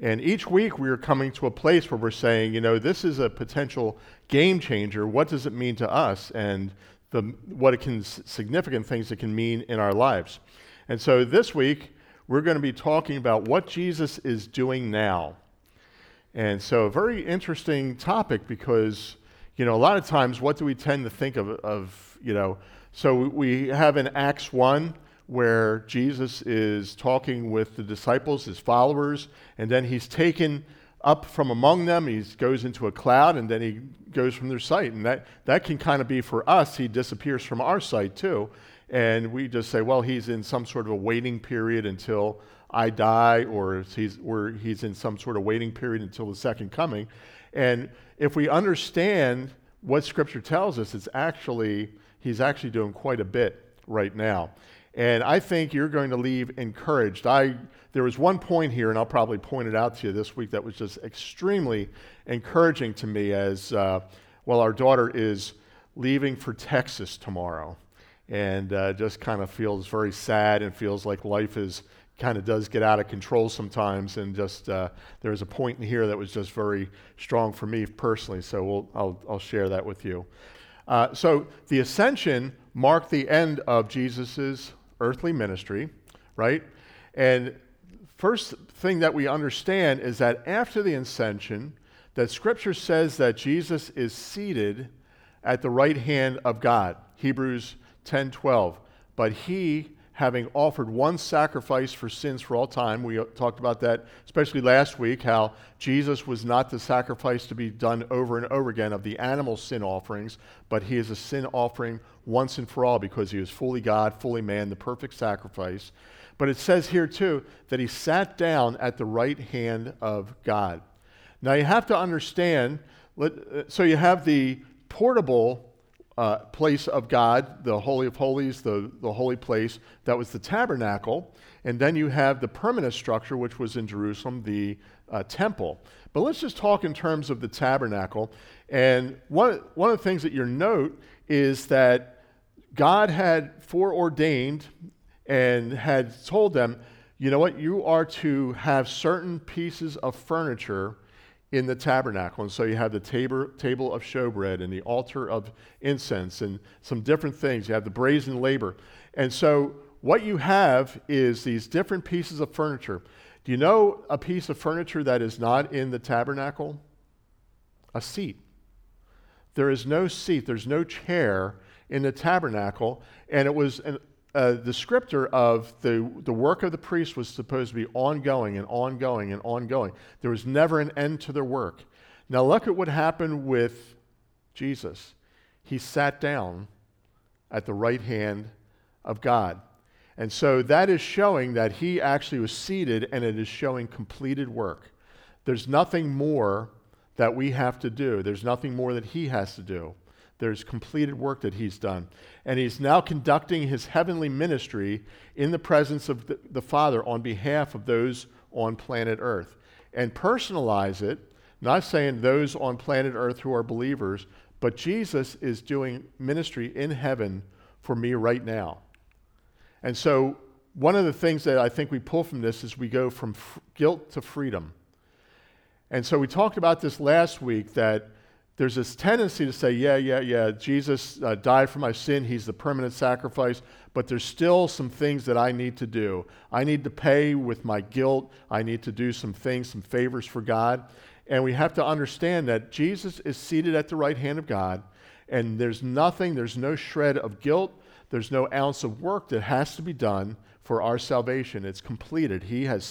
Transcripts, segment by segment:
And each week we are coming to a place where we're saying, this is a potential game changer. What does it mean to us? And significant things it can mean in our lives. And so this week, we're going to be talking about what Jesus is doing now. And so a very interesting topic because, a lot of times, what do we tend to think of. So we have in Acts 1 where Jesus is talking with the disciples, his followers, and then he's taken up from among them. He goes into a cloud, and then he goes from their sight. And that can kind of be for us, he disappears from our sight too. And we just say, well, he's in some sort of a waiting period until I die, or he's in some sort of waiting period until the second coming. And if we understand what Scripture tells us, he's actually doing quite a bit right now. And I think you're going to leave encouraged. There was one point here, and I'll probably point it out to you this week, that was just extremely encouraging to me as, our daughter is leaving for Texas tomorrow. And just kind of feels very sad and feels like life does get out of control sometimes. And just there's a point in here that was just very strong for me personally. So I'll share that with you. So the ascension marked the end of Jesus's earthly ministry, right? And first thing that we understand is that after the ascension, that Scripture says that Jesus is seated at the right hand of God. Hebrews 10:12. But he, having offered one sacrifice for sins for all time, we talked about that, especially last week, how Jesus was not the sacrifice to be done over and over again of the animal sin offerings, but he is a sin offering once and for all because he was fully God, fully man, the perfect sacrifice. But it says here too that he sat down at the right hand of God. Now you have to understand, so you have the portable place of God, the Holy of Holies, the holy place, that was the tabernacle. And then you have the permanent structure, which was in Jerusalem, the temple. But let's just talk in terms of the tabernacle. And one of the things that you note is that God had foreordained and had told them, you know what, you are to have certain pieces of furniture in the tabernacle. And so you have the table of showbread and the altar of incense and some different things. You have the brazen laver. And so what you have is these different pieces of furniture. Do you know a piece of furniture that is not in the tabernacle? A seat. There is no seat. There's no chair in the tabernacle. And it was a descriptor of the work of the priest was supposed to be ongoing and ongoing and ongoing. There was never an end to their work. Now look at what happened with Jesus. He sat down at the right hand of God. And so that is showing that he actually was seated, and it is showing completed work. There's nothing more that we have to do. There's nothing more that he has to do. There's completed work that he's done. And he's now conducting his heavenly ministry in the presence of the Father on behalf of those on planet Earth. And personalize it, not saying those on planet Earth who are believers, but Jesus is doing ministry in heaven for me right now. And so one of the things that I think we pull from this is we go from guilt to freedom. And so we talked about this last week, that there's this tendency to say, yeah, Jesus died for my sin. He's the permanent sacrifice. But there's still some things that I need to do. I need to pay with my guilt. I need to do some things, some favors for God. And we have to understand that Jesus is seated at the right hand of God. And there's no shred of guilt. There's no ounce of work that has to be done for our salvation. It's completed. He has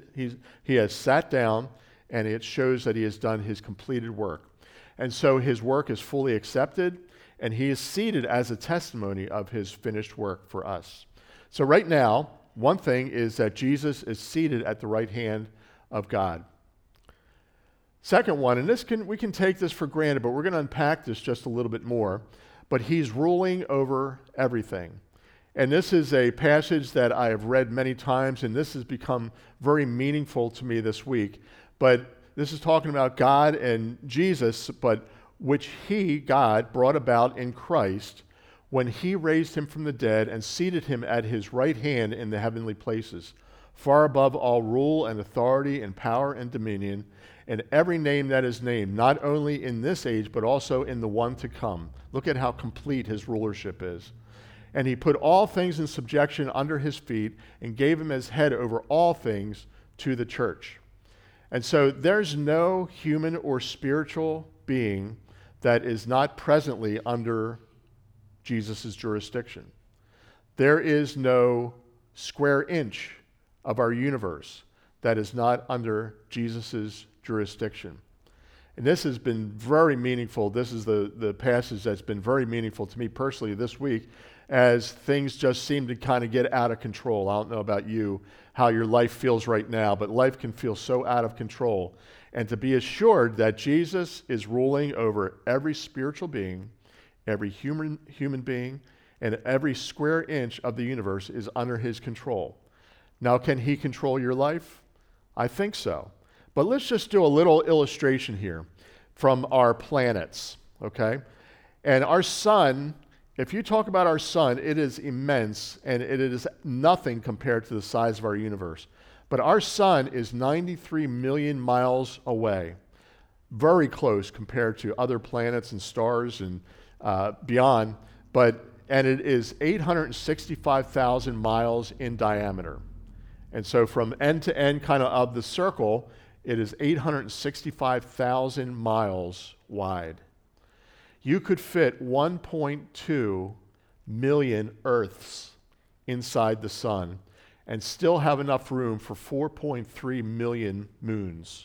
sat down, and it shows that he has done his completed work. And so his work is fully accepted, and he is seated as a testimony of his finished work for us. So right now, one thing is that Jesus is seated at the right hand of God. Second one, and we can take this for granted, but we're going to unpack this just a little bit more, but he's ruling over everything. And this is a passage that I have read many times, and this has become very meaningful to me this week. But this is talking about God and Jesus, but which he, God, brought about in Christ when he raised him from the dead and seated him at his right hand in the heavenly places, far above all rule and authority and power and dominion, and every name that is named, not only in this age, but also in the one to come. Look at how complete his rulership is. And he put all things in subjection under his feet and gave him as head over all things to the church. And so there's no human or spiritual being that is not presently under Jesus' jurisdiction. There is no square inch of our universe that is not under Jesus' jurisdiction. And this has been very meaningful. This is the passage that's been very meaningful to me personally this week, as things just seem to kind of get out of control. I don't know about you, how your life feels right now, but life can feel so out of control. And to be assured that Jesus is ruling over every spiritual being, every human being, and every square inch of the universe is under his control. Now, can he control your life? I think so. But let's just do a little illustration here from our planets, okay? And our sun, if you talk about our sun, it is immense, and it is nothing compared to the size of our universe. But our sun is 93 million miles away, very close compared to other planets and stars and beyond. And it is 865,000 miles in diameter. And so from end to end kind of the circle, it is 865,000 miles wide. You could fit 1.2 million Earths inside the sun and still have enough room for 4.3 million moons.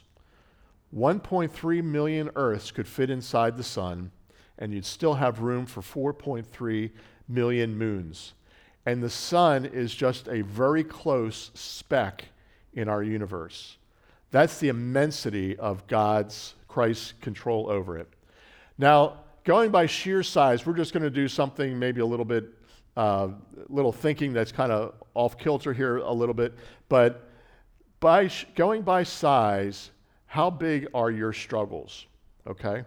1.3 million Earths could fit inside the sun, and you'd still have room for 4.3 million moons. And the sun is just a very close speck in our universe. That's the immensity of Christ's control over it. Now, going by sheer size, we're just going to do something maybe a little bit, little thinking that's kind of off kilter here a little bit. But going by size, how big are your struggles? Okay?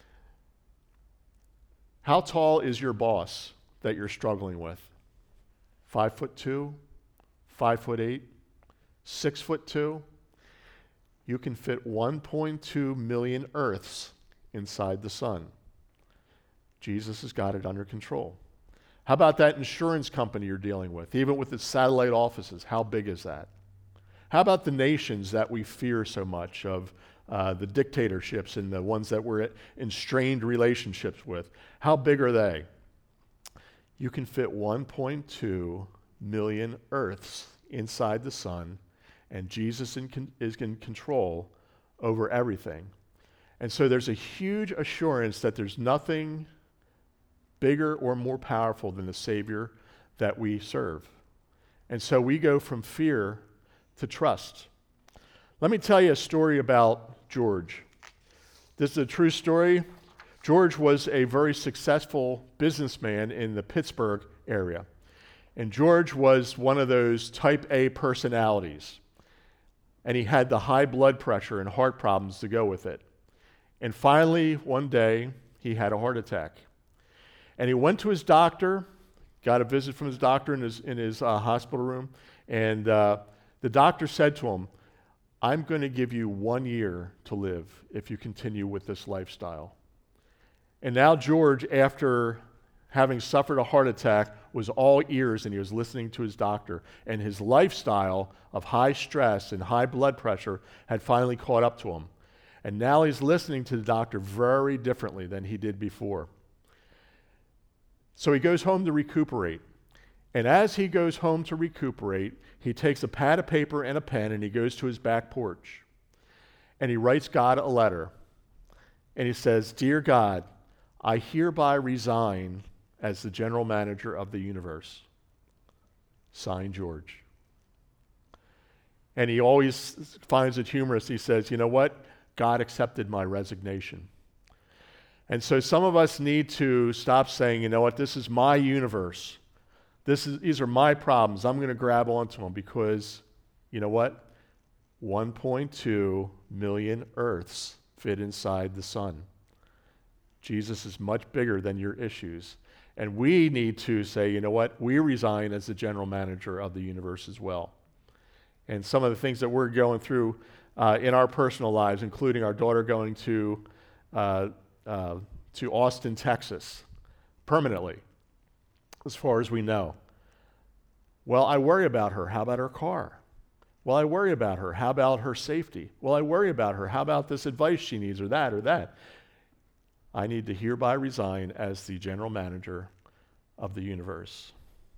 How tall is your boss that you're struggling with? 5'2", 5'8", 6'2"? You can fit 1.2 million Earths inside the sun. Jesus has got it under control. How about that insurance company you're dealing with, even with its satellite offices? How big is that? How about the nations that we fear so much, of the dictatorships and the ones that we're in strained relationships with? How big are they? You can fit 1.2 million Earths inside the sun, and Jesus is in control over everything. And so there's a huge assurance that there's nothing bigger or more powerful than the Savior that we serve. And so we go from fear to trust. Let me tell you a story about George. This is a true story. George was a very successful businessman in the Pittsburgh area. And George was one of those type A personalities. And he had the high blood pressure and heart problems to go with it. And finally, one day, he had a heart attack. And he went to his doctor, got a visit from his doctor in his hospital room, and the doctor said to him, "I'm going to give you 1 year to live if you continue with this lifestyle." And now George, after having suffered a heart attack, was all ears, and he was listening to his doctor. And his lifestyle of high stress and high blood pressure had finally caught up to him. And now he's listening to the doctor very differently than he did before. So he goes home to recuperate. And as he goes home to recuperate, he takes a pad of paper and a pen, and he goes to his back porch. And he writes God a letter. And he says, "Dear God, I hereby resign as the general manager of the universe. Signed, George." And he always finds it humorous. He says, "You know what? God accepted my resignation." And so some of us need to stop saying, "You know what? This is my universe. These are my problems. I'm going to grab onto them," because, you know what? 1.2 million Earths fit inside the sun. Jesus is much bigger than your issues. And we need to say, "You know what? We resign as the general manager of the universe as well." and some of the things that we're going through in our personal lives, including our daughter going to Austin, Texas, permanently, as far as we know. Well, I worry about her. How about her car? Well, I worry about her. How about her safety? Well, I worry about her. How about this advice she needs, or that, or that? I need to hereby resign as the general manager of the universe.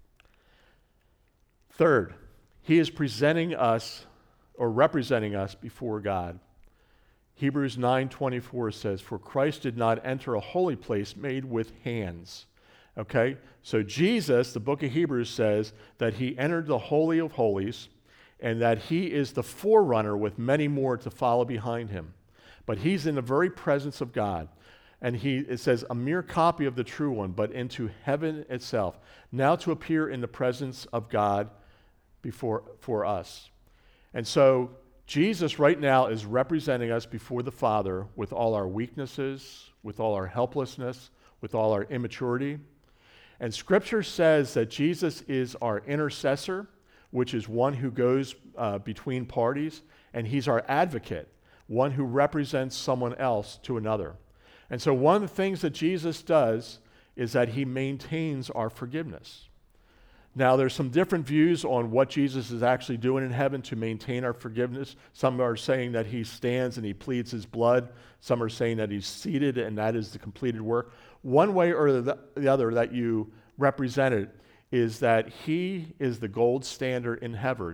Third, he is presenting us or representing us before God. Hebrews 9:24 says, "For Christ did not enter a holy place made with hands." Okay? So Jesus, the book of Hebrews says that he entered the Holy of Holies and that he is the forerunner with many more to follow behind him. But he's in the very presence of God. And it says, a mere copy of the true one, but into heaven itself, now to appear in the presence of God for us. And so Jesus right now is representing us before the Father with all our weaknesses, with all our helplessness, with all our immaturity. And Scripture says that Jesus is our intercessor, which is one who goes between parties, and he's our advocate, one who represents someone else to another. And so one of the things that Jesus does is that he maintains our forgiveness. Now, there's some different views on what Jesus is actually doing in heaven to maintain our forgiveness. Some are saying that he stands and he pleads his blood. Some are saying that he's seated and that is the completed work. One way or the other that you represent it is that he is the gold standard in heaven,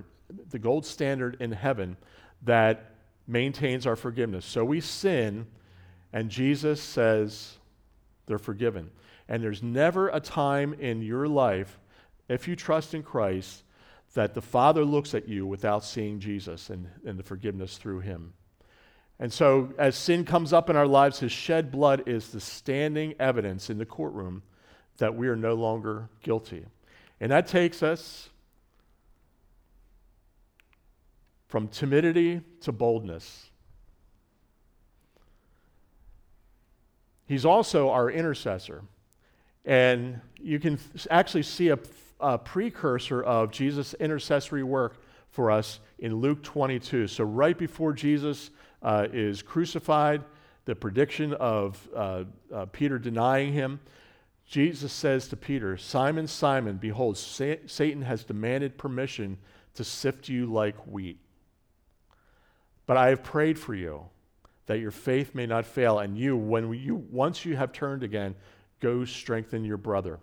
that maintains our forgiveness. So we sin, and Jesus says they're forgiven. And there's never a time in your life, if you trust in Christ, that the Father looks at you without seeing Jesus and the forgiveness through him. And so as sin comes up in our lives, his shed blood is the standing evidence in the courtroom that we are no longer guilty. And that takes us from timidity to boldness. He's also our intercessor. And you can actually see a precursor of Jesus' intercessory work for us in Luke 22. So right before Jesus is crucified, the prediction of Peter denying him, Jesus says to Peter, "Simon, Simon, behold, Satan has demanded permission to sift you like wheat. But I have prayed for you, that your faith may not fail, and once you have turned again, go strengthen your brothers."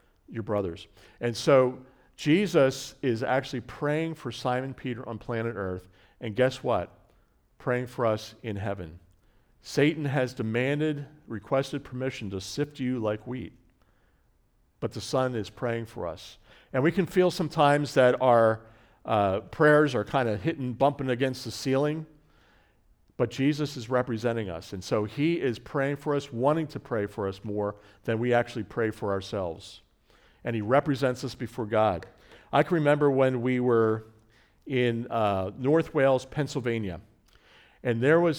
And so Jesus is actually praying for Simon Peter on planet Earth, and guess what? Praying for us in heaven. Satan has requested permission to sift you like wheat, but the Son is praying for us. And we can feel sometimes that our prayers are kind of bumping against the ceiling, but Jesus is representing us. And so he is praying for us, wanting to pray for us more than we actually pray for ourselves. And he represents us before God. I can remember when we were in North Wales, Pennsylvania, and it was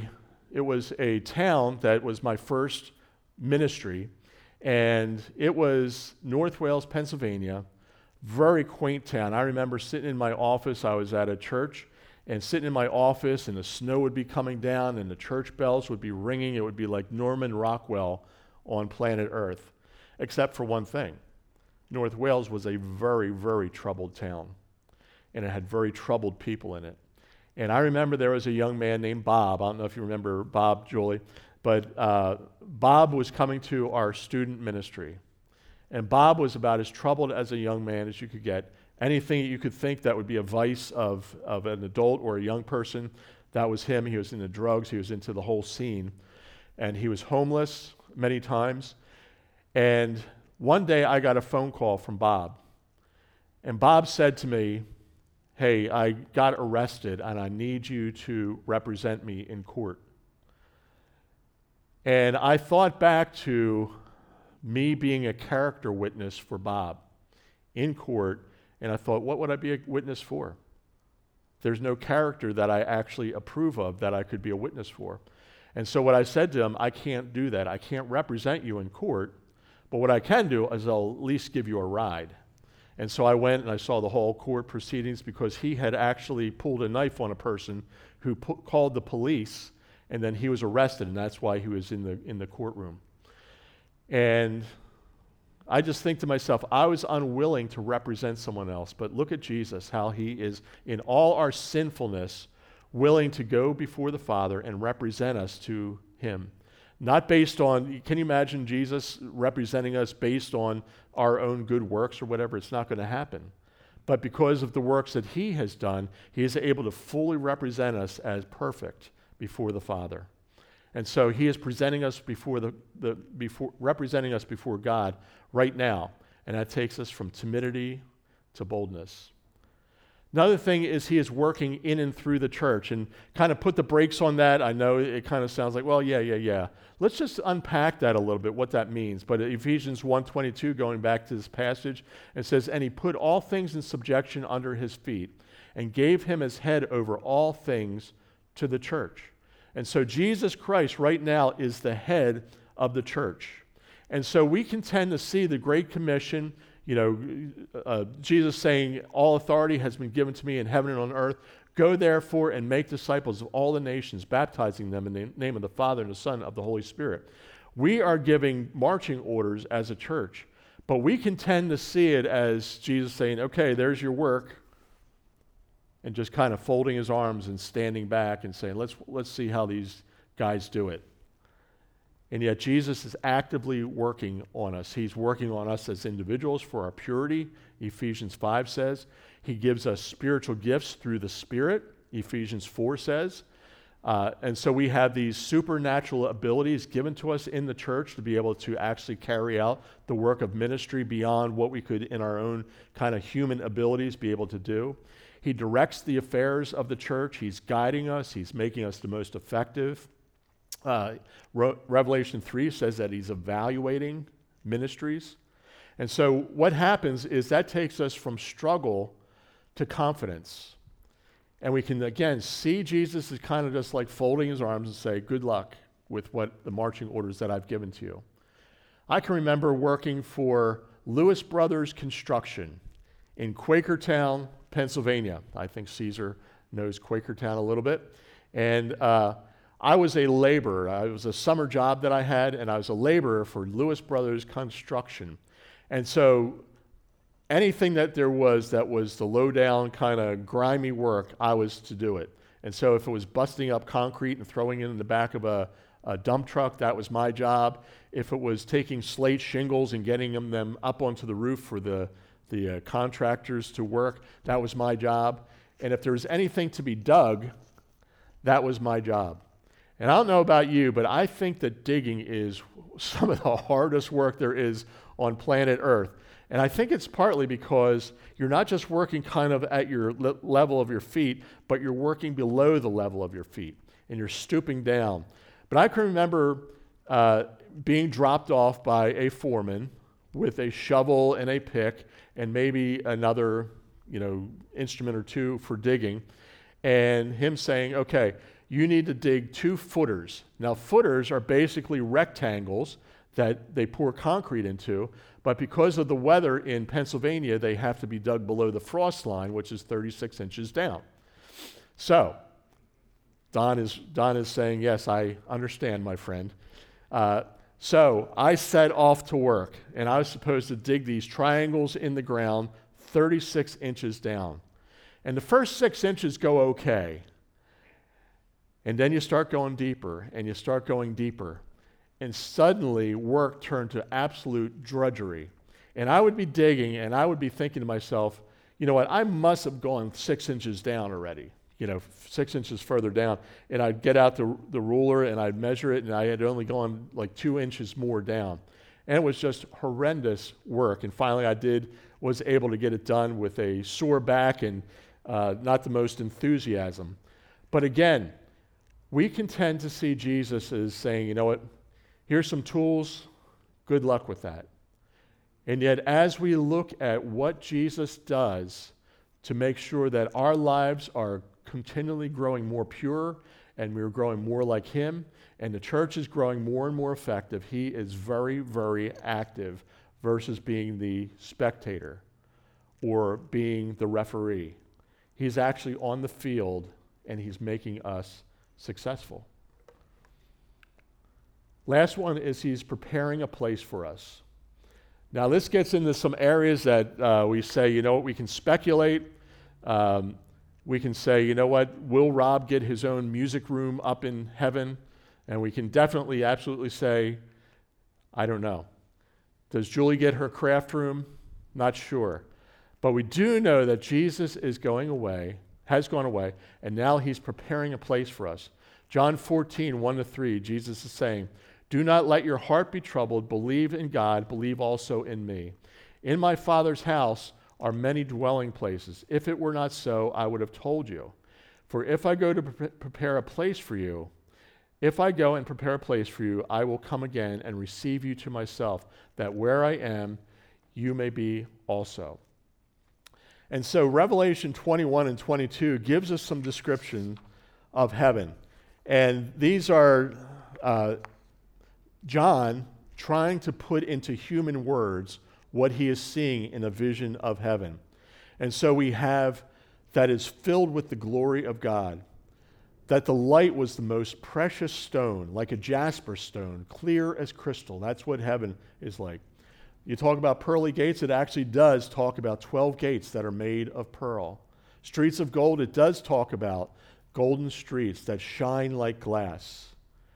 a town that was my first ministry, and it was North Wales, Pennsylvania, very quaint town. I remember sitting in my office. I was at a church, and sitting in my office, and the snow would be coming down, and the church bells would be ringing. It would be like Norman Rockwell on planet Earth, except for one thing. North Wales was a very, very troubled town, and it had very troubled people in it. And I remember there was a young man named Bob. I don't know if you remember Bob, Julie, but Bob was coming to our student ministry. And Bob was about as troubled as a young man as you could get. Anything that you could think that would be a vice of an adult or a young person, that was him. He was into drugs. He was into the whole scene. And he was homeless many times. And one day I got a phone call from Bob. And Bob said to me, "Hey, I got arrested and I need you to represent me in court." And I thought back to me being a character witness for Bob in court, and I thought, what would I be a witness for? There's no character that I actually approve of that I could be a witness for. And so what I said to him, I can't do that. I can't represent you in court, but what I can do is I'll at least give you a ride. And so I went and I saw the whole court proceedings because he had actually pulled a knife on a person who called the police, and then he was arrested, and that's why he was in the courtroom. And I just think to myself, I was unwilling to represent someone else, but look at Jesus, how he is, in all our sinfulness, willing to go before the Father and represent us to him. Not based on, can you imagine Jesus representing us based on our own good works or whatever? It's not going to happen. But because of the works that he has done, he is able to fully represent us as perfect before the Father. And so he is presenting us representing us before God right now. And that takes us from timidity to boldness. Another thing is he is working in and through the church, and kind of put the brakes on that. I know it kind of sounds like, well, yeah. Let's just unpack that a little bit, what that means. But Ephesians 1:22, going back to this passage, it says, "And he put all things in subjection under his feet, and gave him as head over all things to the church." And so Jesus Christ right now is the head of the church. And so we can tend to see the Great Commission, Jesus saying, "All authority has been given to me in heaven and on earth. Go therefore and make disciples of all the nations, baptizing them in the name of the Father and the Son of the Holy Spirit." We are giving marching orders as a church, but we can tend to see it as Jesus saying, "Okay, there's your work," and just kind of folding his arms and standing back and saying, let's see how these guys do it. And yet Jesus is actively working on us. He's working on us as individuals for our purity, Ephesians 5 says. He gives us spiritual gifts through the Spirit, Ephesians 4 says. And so we have these supernatural abilities given to us in the church to be able to actually carry out the work of ministry beyond what we could in our own kind of human abilities be able to do. He directs the affairs of the church. He's guiding us. He's making us the most effective. Revelation 3 says that he's evaluating ministries. And so what happens is that takes us from struggle to confidence. And we can, again, see Jesus as kind of just like folding his arms and say, "Good luck with what the marching orders that I've given to you." I can remember working for Lewis Brothers Construction in Quakertown, Pennsylvania. I think Caesar knows Quakertown a little bit. And I was a laborer. It was a summer job that I had, and I was a laborer for Lewis Brothers Construction. And so anything that was the low-down kind of grimy work, I was to do it. And so if it was busting up concrete and throwing it in the back of a dump truck, that was my job. If it was taking slate shingles and getting them up onto the roof for the contractors to work, that was my job. And if there was anything to be dug, that was my job. And I don't know about you, but I think that digging is some of the hardest work there is on planet Earth. And I think it's partly because you're not just working kind of at your level of your feet, but you're working below the level of your feet, and you're stooping down. But I can remember being dropped off by a foreman with a shovel and a pick and maybe another, instrument or two for digging, and him saying, "Okay, you need to dig 2 footers." Now, footers are basically rectangles that they pour concrete into, but because of the weather in Pennsylvania, they have to be dug below the frost line, which is 36 inches down. So, Don is saying, "Yes, I understand, my friend." So I set off to work, and I was supposed to dig these triangles in the ground 36 inches down. And the first 6 inches go okay. And then you start going deeper, and you start going deeper. And suddenly, work turned to absolute drudgery. And I would be digging, and I would be thinking to myself, you know what, I must have gone 6 inches down already, 6 inches further down. And I'd get out the ruler, and I'd measure it, and I had only gone like 2 inches more down. And it was just horrendous work. And finally, was able to get it done with a sore back and not the most enthusiasm. But again, we can tend to see Jesus as saying, "You know what, here's some tools, good luck with that." And yet, as we look at what Jesus does to make sure that our lives are continually growing more pure and we're growing more like him, and the church is growing more and more effective, he is very, very active versus being the spectator. or being the referee. He's actually on the field and he's making us successful. Last one is he's preparing a place for us. Now this gets into some areas that we say, you know what, we can speculate. We can say, you know what, will Rob get his own music room up in heaven? And we can definitely, absolutely say, I don't know. Does Julie get her craft room? Not sure. But we do know that Jesus is going away, has gone away, and now he's preparing a place for us. John 14, 1-3, Jesus is saying, do not let your heart be troubled. Believe in God. Believe also in me. In my Father's house are many dwelling places. If it were not so, I would have told you. For if I go to prepare a place for you, if I go and prepare a place for you, I will come again and receive you to myself, that where I am, you may be also. And so Revelation 21 and 22 gives us some description of heaven. And these are John trying to put into human words what he is seeing in a vision of heaven. And so we have that is filled with the glory of God, that the light was the most precious stone, like a jasper stone, clear as crystal. That's what heaven is like. You talk about pearly gates, it actually does talk about 12 gates that are made of pearl. Streets of gold, it does talk about golden streets that shine like glass.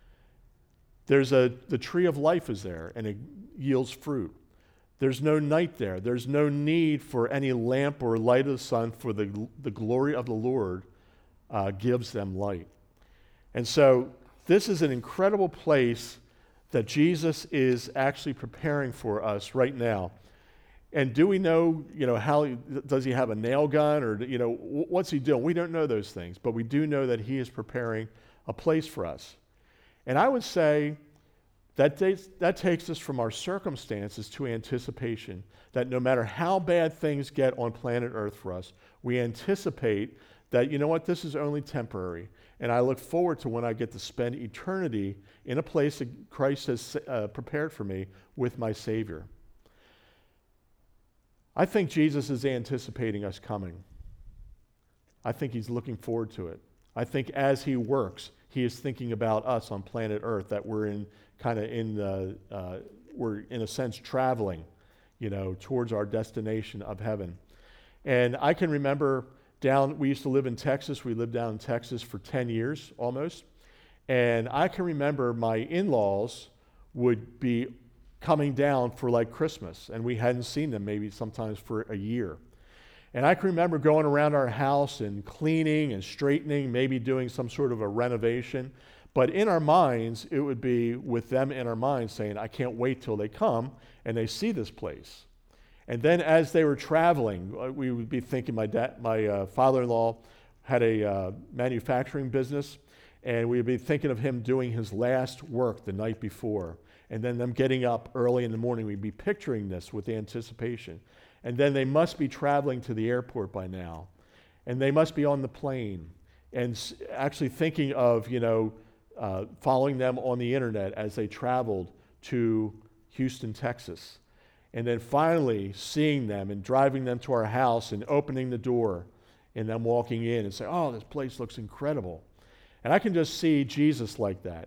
The tree of life is there, and it yields fruit. There's no night there. There's no need for any lamp or light of the sun, for the glory of the Lord gives them light. And so this is an incredible place that Jesus is actually preparing for us right now. And do we know, how does he have a nail gun, or, what's he doing? We don't know those things, but we do know that he is preparing a place for us. And I would say that takes us from our circumstances to anticipation, that no matter how bad things get on planet Earth for us, we anticipate that, this is only temporary. And I look forward to when I get to spend eternity in a place that Christ has prepared for me with my Savior. I think Jesus is anticipating us coming. I think he's looking forward to it. I think as he works, he is thinking about us on planet Earth, that we're we're in a sense traveling, towards our destination of heaven. And I can remember we used to live in Texas. We lived down in Texas for 10 years almost. And I can remember my in-laws would be coming down for like Christmas, and we hadn't seen them maybe sometimes for a year. And I can remember going around our house and cleaning and straightening, maybe doing some sort of a renovation. But in our minds, it would be with them in our minds saying, I can't wait till they come and they see this place. And then as they were traveling, we would be thinking, my father-in-law had a manufacturing business, and we would be thinking of him doing his last work the night before. And then them getting up early in the morning, we'd be picturing this with anticipation. And then they must be traveling to the airport by now. And they must be on the plane. And actually thinking of, following them on the internet as they traveled to Houston, Texas. And then finally seeing them and driving them to our house and opening the door and them walking in and say, oh, this place looks incredible. And I can just see Jesus like that,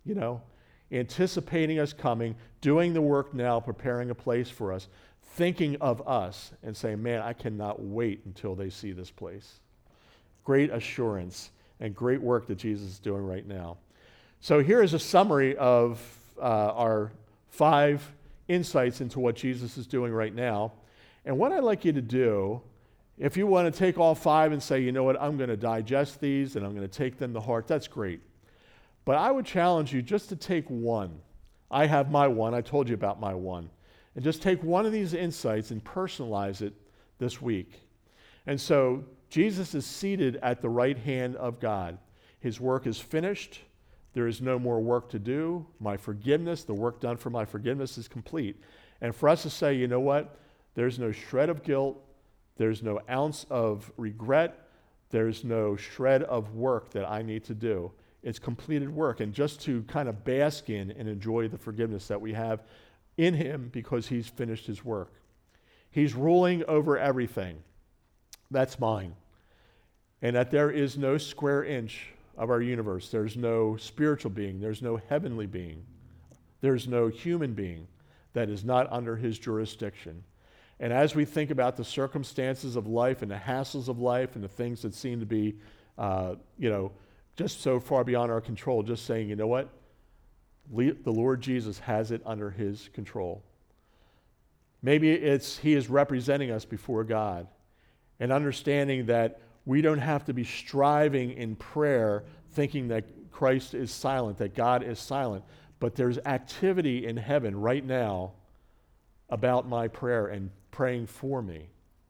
anticipating us coming, doing the work now, preparing a place for us, thinking of us and saying, man, I cannot wait until they see this place. Great assurance and great work that Jesus is doing right now. So here is a summary of our 5 insights into what Jesus is doing right now. And what I'd like you to do, if you want to take all 5 and say, you know what, I'm going to digest these and I'm going to take them to heart, that's great. But I would challenge you just to take one. I have my one. I told you about my one. And just take one of these insights and personalize it this week. And so Jesus is seated at the right hand of God. His work is finished. There is no more work to do. My forgiveness, the work done for my forgiveness is complete. And for us to say, you know what? There's no shred of guilt. There's no ounce of regret. There's no shred of work that I need to do. It's completed work. And just to kind of bask in and enjoy the forgiveness that we have in him because he's finished his work. He's ruling over everything. That's mine. And that there is no square inch of our universe. There's no spiritual being. There's no heavenly being. There's no human being that is not under his jurisdiction. And as we think about the circumstances of life and the hassles of life and the things that seem to be, just so far beyond our control, just saying, you know what? The Lord Jesus has it under his control. Maybe he is representing us before God and understanding that we don't have to be striving in prayer thinking that Christ is silent, that God is silent, but there's activity in heaven right now about my prayer and praying for me.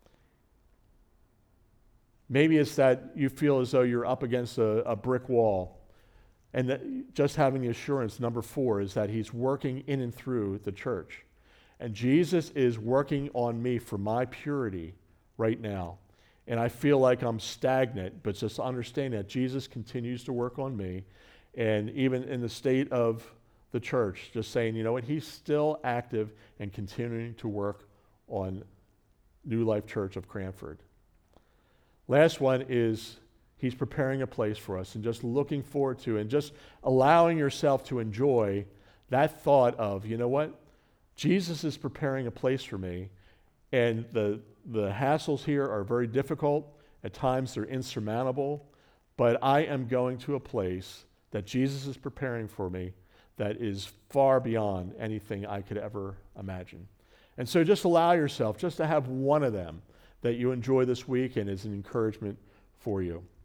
Maybe it's that you feel as though you're up against a brick wall, and that just having the assurance, number 4, is that he's working in and through the church. And Jesus is working on me for my purity right now. And I feel like I'm stagnant, but just understand that Jesus continues to work on me. And even in the state of the church, just saying, you know what, he's still active and continuing to work on New Life Church of Cranford. Last one is he's preparing a place for us and just looking forward to and just allowing yourself to enjoy that thought of, you know what, Jesus is preparing a place for me, and the hassles here are very difficult. At times they're insurmountable, but I am going to a place that Jesus is preparing for me that is far beyond anything I could ever imagine. And so just allow yourself just to have one of them that you enjoy this week and is an encouragement for you.